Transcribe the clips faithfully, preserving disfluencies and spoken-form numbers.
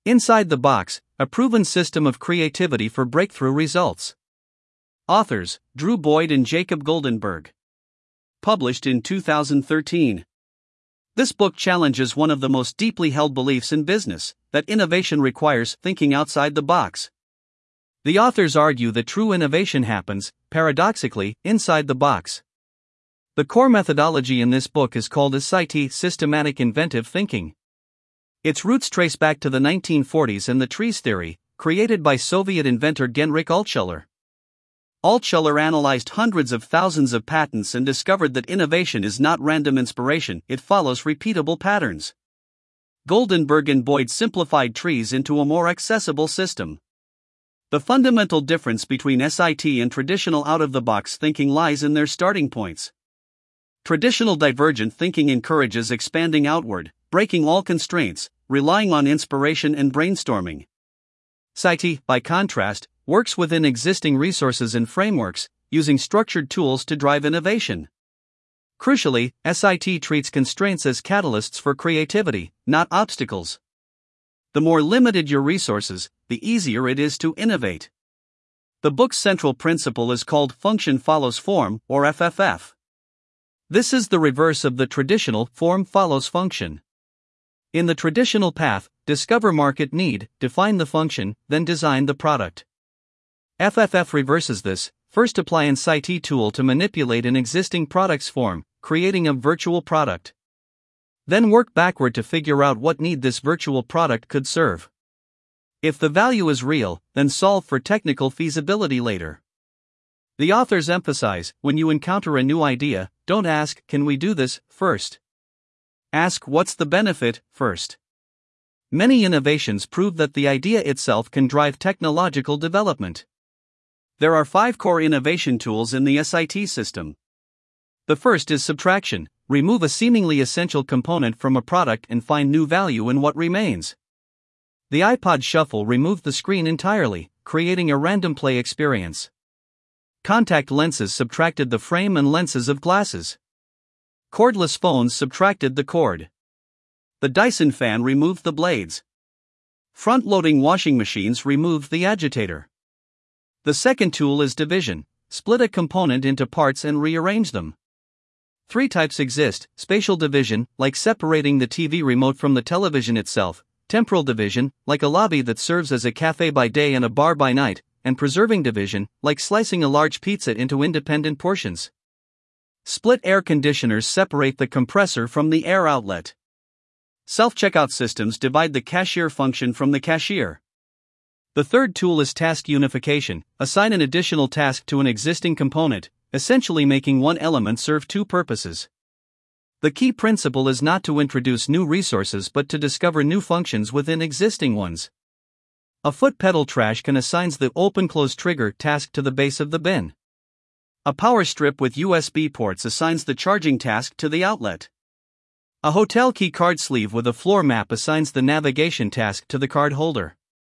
Inside the Box, a proven system of creativity for breakthrough results. Authors, Drew Boyd and Jacob Goldenberg. Published in two thousand thirteen. This book challenges one of the most deeply held beliefs in business, that innovation requires thinking outside the box. The authors argue that true innovation happens, paradoxically, inside the box. The core methodology in this book is called S I T, Systematic Inventive Thinking. Its roots trace back to the nineteen forties and the trees theory, created by Soviet inventor Genrikh Altshuler. Altshuler analyzed hundreds of thousands of patents and discovered that innovation is not random inspiration, it follows repeatable patterns. Goldenberg and Boyd simplified trees into a more accessible system. The fundamental difference between S I T and traditional out-of-the-box thinking lies in their starting points. Traditional divergent thinking encourages expanding outward, breaking all constraints, relying on inspiration and brainstorming. S I T, by contrast, works within existing resources and frameworks, using structured tools to drive innovation. Crucially, S I T treats constraints as catalysts for creativity, not obstacles. The more limited your resources, the easier it is to innovate. The book's central principle is called function follows form, or F F F. This is the reverse of the traditional form follows function. In the traditional path, discover market need, define the function, then design the product. F F F reverses this, first apply an S I T tool to manipulate an existing product's form, creating a virtual product. Then work backward to figure out what need this virtual product could serve. If the value is real, then solve for technical feasibility later. The authors emphasize, when you encounter a new idea, don't ask, can we do this, first. Ask, what's the benefit, first. Many innovations prove that the idea itself can drive technological development. There are five core innovation tools in the S I T system. The first is subtraction. Remove a seemingly essential component from a product and find new value in what remains. The iPod Shuffle removed the screen entirely, creating a random play experience. Contact lenses subtracted the frame and lenses of glasses. Cordless phones subtracted the cord. The Dyson fan removed the blades. Front-loading washing machines removed the agitator. The second tool is division. Split a component into parts and rearrange them. Three types exist: spatial division, like separating the T V remote from the television itself; temporal division, like a lobby that serves as a cafe by day and a bar by night; and preserving division, like slicing a large pizza into independent portions. Split air conditioners separate the compressor from the air outlet. Self-checkout systems divide the cashier function from the cashier. The third tool is task unification. Assign an additional task to an existing component, essentially making one element serve two purposes. The key principle is not to introduce new resources but to discover new functions within existing ones. A foot pedal trash can assign the open-close trigger task to the base of the bin. A power strip with U S B ports assigns the charging task to the outlet. A hotel key card sleeve with a floor map assigns the navigation task to the card holder.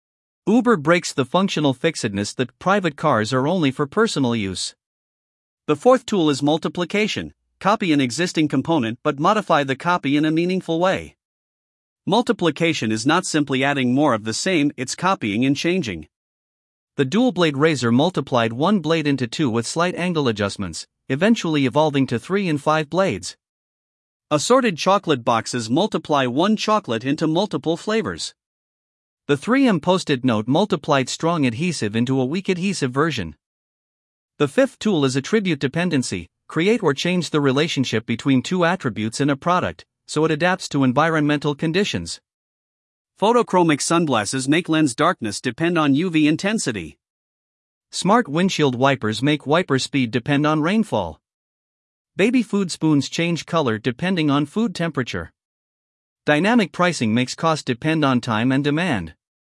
Uber breaks the functional fixedness that private cars are only for personal use. The fourth tool is multiplication. Copy an existing component but modify the copy in a meaningful way. Multiplication is not simply adding more of the same, it's copying and changing. The dual-blade razor multiplied one blade into two with slight angle adjustments, eventually evolving to three and five blades. Assorted chocolate boxes multiply one chocolate into multiple flavors. The three M Post-it note multiplied strong adhesive into a weak adhesive version. The fifth tool is attribute dependency. Create or change the relationship between two attributes in a product, so it adapts to environmental conditions. Photochromic sunglasses make lens darkness depend on U V intensity. Smart windshield wipers make wiper speed depend on rainfall. Baby food spoons change color depending on food temperature. Dynamic pricing makes cost depend on time and demand.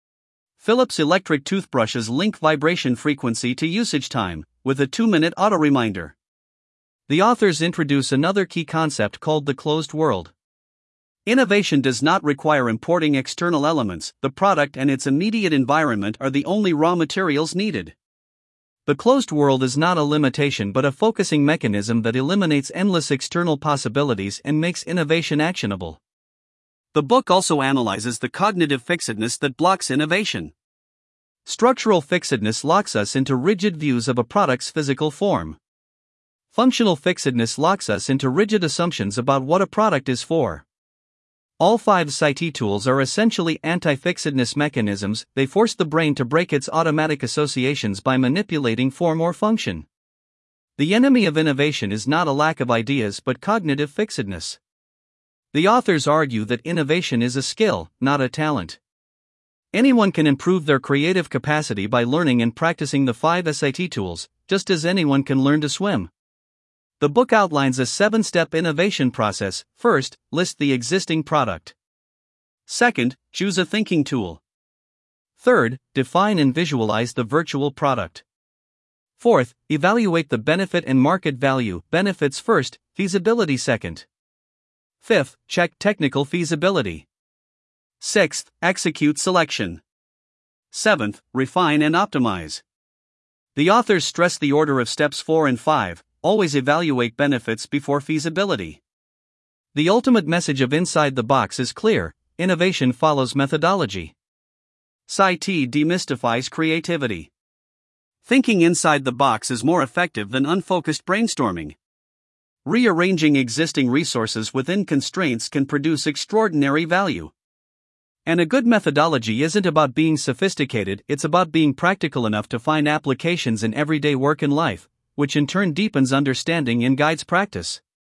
Philips electric toothbrushes link vibration frequency to usage time, with a two-minute auto reminder. The authors introduce another key concept called the closed world. Innovation does not require importing external elements, the product and its immediate environment are the only raw materials needed. The closed world is not a limitation but a focusing mechanism that eliminates endless external possibilities and makes innovation actionable. The book also analyzes the cognitive fixedness that blocks innovation. Structural fixedness locks us into rigid views of a product's physical form. Functional fixedness locks us into rigid assumptions about what a product is for. All five C I T tools are essentially anti-fixedness mechanisms. They force the brain to break its automatic associations by manipulating form or function. The enemy of innovation is not a lack of ideas but cognitive fixedness. The authors argue that innovation is a skill, not a talent. Anyone can improve their creative capacity by learning and practicing the five S I T tools, just as anyone can learn to swim. The book outlines a seven-step innovation process. First, list the existing product. Second, choose a thinking tool. Third, define and visualize the virtual product. Fourth, evaluate the benefit and market value. Benefits first, feasibility second. Fifth, check technical feasibility. Sixth, execute selection. Seventh, refine and optimize. The authors stress the order of steps four and five. Always evaluate benefits before feasibility. The ultimate message of Inside the Box is clear: innovation follows methodology. C I T demystifies creativity. Thinking inside the box is more effective than unfocused brainstorming. Rearranging existing resources within constraints can produce extraordinary value. And a good methodology isn't about being sophisticated, it's about being practical enough to find applications in everyday work and life, which in turn deepens understanding and guides practice.